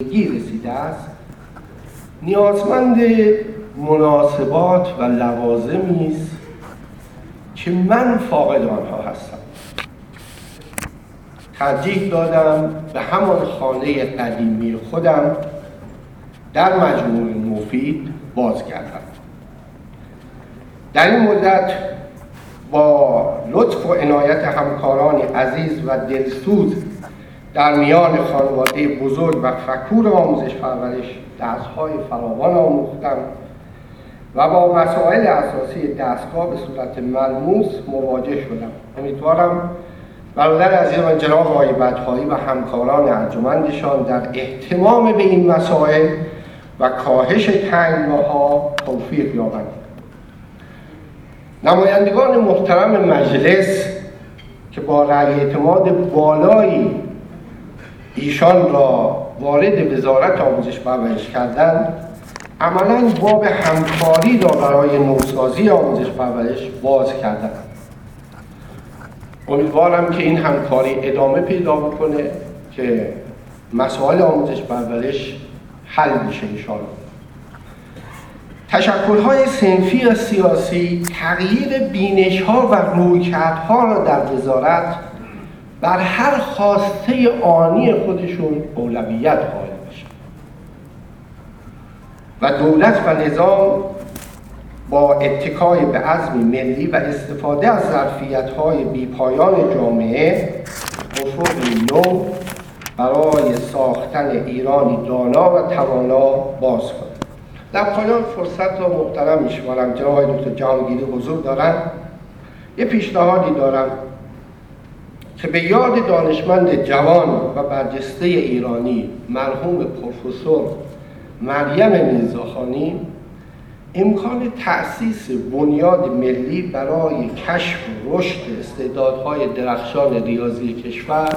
بزرگی رسیده است، نیازمند مناسبات و لوازمی است که من فاقد آنها هستم. ترجیح دادم به همان خانه قدیمی خودم در مجموعه مفید بازگردم. در این مدت با لطف و عنایت همکاران عزیز و دلسوز در میان خانواده بزرگ و فکور آموزش پرورش درس‌های فراوان آموختم و با مسائل اساسی دستگاه به صورت ملموس مواجه شدم. امیدوارم برادر عزیز من جناب آقای بدهایی و همکاران ارجمندشان در اهتمام به این مسائل و کاهش تنگناها توفیق یابند. نمایندگان محترم مجلس که با رأی اعتماد بالایی ایشان را وارد وزارت آموزش پرورش کردند، عملاً باب همکاری را برای نوسازی آموزش پرورش باز کردند. امیدوارم که این همکاری ادامه پیدا بکنه که مسائل آموزش پرورش حل میشه انشاءالله. تشکل‌های صنفی و سیاسی تغییر بینش‌ها و رویکردها را در وزارت بر هر خواسته آنی خودشون اولویت قائل بشن و دولت و نظام با اتکای به عزم ملی و استفاده از ظرفیت‌های بی‌پایان جامعه افقی نو برای ساختن ایرانی دانا و توانا باز کند. در پایان فرصت را محترم می‌شمارم. جناب آقای دکتر جهانگیری حضور دارند. یه پیشنهادی دارم که به یاد دانشمند جوان و برجسته ایرانی مرحوم پروفسور مریم میرزاخانی امکان تأسیس بنیاد ملی برای کشف و رشد استعدادهای درخشان ریاضی کشور